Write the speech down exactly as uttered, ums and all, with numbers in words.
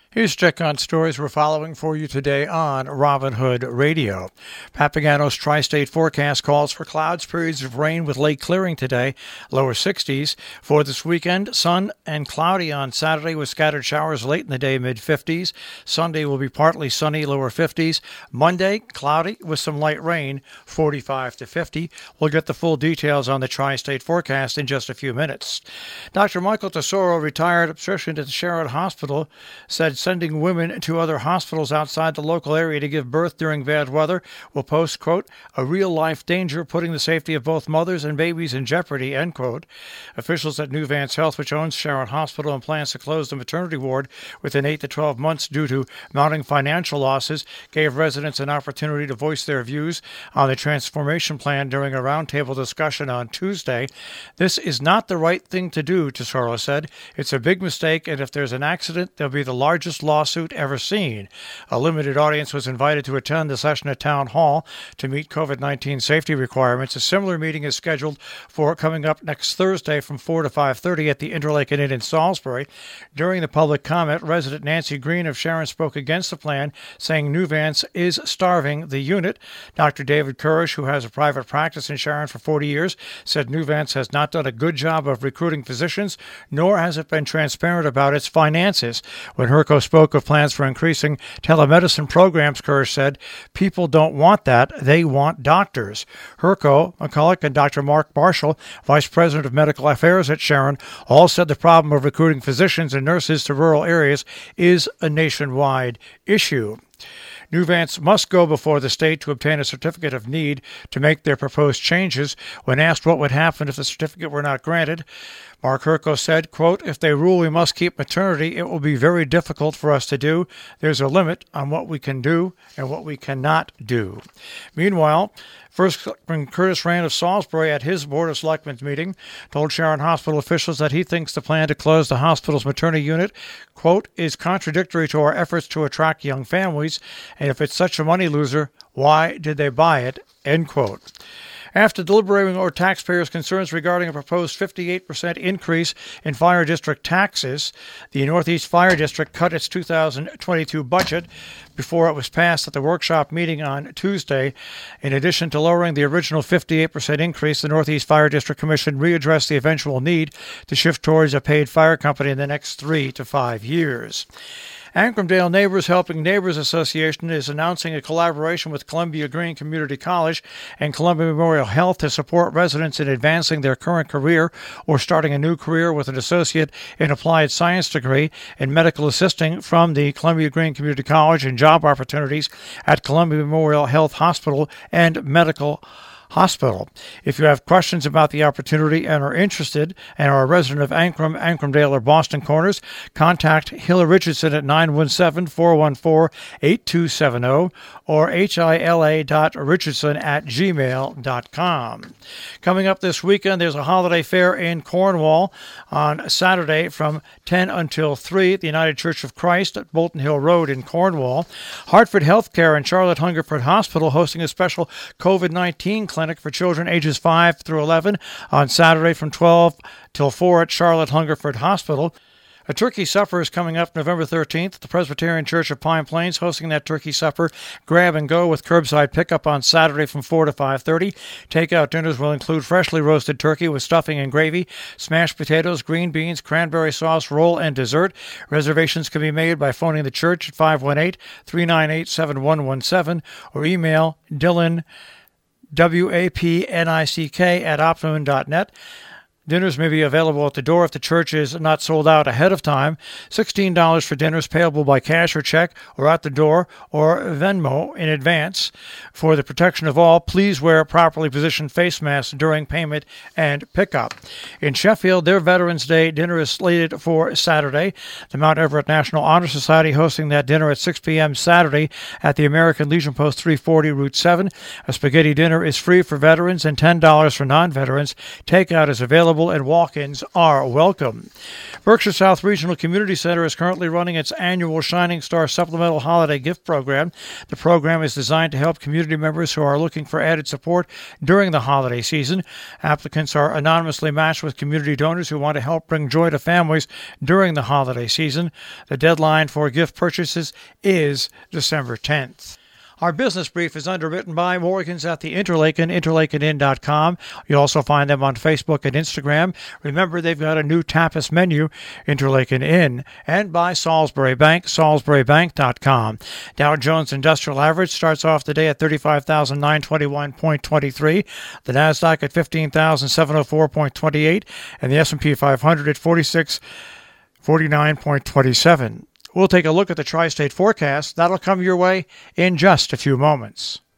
Here's a check on stories we're following for you today on Robin Hood Radio. Papagano's tri-state forecast calls for clouds, periods of rain with late clearing today, lower sixties. For this weekend, sun and cloudy on Saturday with scattered showers late in the day, mid-fifties. Sunday will be partly sunny, lower fifties. Monday, cloudy with some light rain, forty-five to fifty. We'll get the full details on the tri-state forecast in just a few minutes. Doctor Michael Tesoro, retired obstetrician at the Sharon Hospital, said sending women to other hospitals outside the local area to give birth during bad weather will pose, quote, a real-life danger, putting the safety of both mothers and babies in jeopardy, end quote. Officials at New Vance Health, which owns Sharon Hospital and plans to close the maternity ward within eight to twelve months due to mounting financial losses, gave residents an opportunity to voice their views on the transformation plan during a roundtable discussion on Tuesday. This is not the right thing to do, Tesoro said. It's a big mistake, and if there's an accident, there'll be the largest lawsuit ever seen. A limited audience was invited to attend the session at Town Hall to meet COVID nineteen safety requirements. A similar meeting is scheduled for coming up next Thursday from four to five thirty at the Interlake Inn in Salisbury. During the public comment, resident Nancy Green of Sharon spoke against the plan, saying New Vance is starving the unit. Doctor David Kurish, who has a private practice in Sharon for forty years, said New Vance has not done a good job of recruiting physicians, nor has it been transparent about its finances. When Herco spoke of plans for increasing telemedicine programs, Kurish said, people don't want that. They want doctors. Herco, McCulloch, and Doctor Mark Marshall, Vice President of Medical Affairs at Sharon, all said the problem of recruiting physicians and nurses to rural areas is a nationwide issue. New Vance must go before the state to obtain a certificate of need to make their proposed changes. When asked what would happen if the certificate were not granted, Mark Herco said, quote, if they rule we must keep maternity, it will be very difficult for us to do. There's a limit on what we can do and what we cannot do. Meanwhile, First Selectman Curtis Rand of Salisbury at his Board of Selectmen's meeting told Sharon Hospital officials that he thinks the plan to close the hospital's maternity unit, quote, is contradictory to our efforts to attract young families, and if it's such a money loser, why did they buy it, end quote. After deliberating over taxpayers' concerns regarding a proposed fifty-eight percent increase in fire district taxes, the Northeast Fire District cut its two thousand twenty-two budget before it was passed at the workshop meeting on Tuesday. In addition to lowering the original fifty-eight percent increase, the Northeast Fire District Commission readdressed the eventual need to shift towards a paid fire company in the next three to five years. Ancrumdale Neighbors Helping Neighbors Association is announcing a collaboration with Columbia Green Community College and Columbia Memorial Health to support residents in advancing their current career or starting a new career with an associate in applied science degree in medical assisting from the Columbia Green Community College and job opportunities at Columbia Memorial Health Hospital and Medical Hospital. If you have questions about the opportunity and are interested and are a resident of Ancrum, Ancrumdale, or Boston Corners, contact Hilla Richardson at nine one seven, four one four, eight two seven zero or hila dot richardson at gmail dot com. Coming up this weekend, there's a holiday fair in Cornwall on Saturday from ten until three at the United Church of Christ at Bolton Hill Road in Cornwall. Hartford Healthcare and Charlotte Hungerford Hospital hosting a special COVID nineteen clinic for children ages five through eleven on Saturday from twelve till four at Charlotte Hungerford Hospital. A turkey supper is coming up November thirteenth at the Presbyterian Church of Pine Plains, hosting that turkey supper. Grab and go with curbside pickup on Saturday from four to five thirty. Takeout dinners will include freshly roasted turkey with stuffing and gravy, smashed potatoes, green beans, cranberry sauce, roll, and dessert. Reservations can be made by phoning the church at five one eight, three nine eight, seven one one seven or email Dylan W A P N I C K at optimum dot net. Dinners may be available at the door if the church is not sold out ahead of time. sixteen dollars for dinners payable by cash or check or at the door or Venmo in advance. For the protection of all, please wear properly positioned face masks during payment and pickup. In Sheffield, their Veterans Day dinner is slated for Saturday. The Mount Everett National Honor Society hosting that dinner at six p.m. Saturday at the American Legion Post three forty Route seven. A spaghetti dinner is free for veterans and ten dollars for non-veterans. Takeout is available available and walk-ins are welcome. Berkshire South Regional Community Center is currently running its annual Shining Star Supplemental Holiday Gift Program. The program is designed to help community members who are looking for added support during the holiday season. Applicants are anonymously matched with community donors who want to help bring joy to families during the holiday season. The deadline for gift purchases is December tenth. Our business brief is underwritten by Morgan's at the Interlaken, interlaken inn dot com. You'll also find them on Facebook and Instagram. Remember, they've got a new tapas menu, Interlaken Inn. And by Salisbury Bank, salisbury bank dot com. Dow Jones Industrial Average starts off the day at thirty-five thousand nine hundred twenty-one point two three. The Nasdaq at fifteen thousand seven hundred four point two eight. And the S and P five hundred at forty-six forty-nine point two seven. We'll take a look at the tri-state forecast. That'll come your way in just a few moments.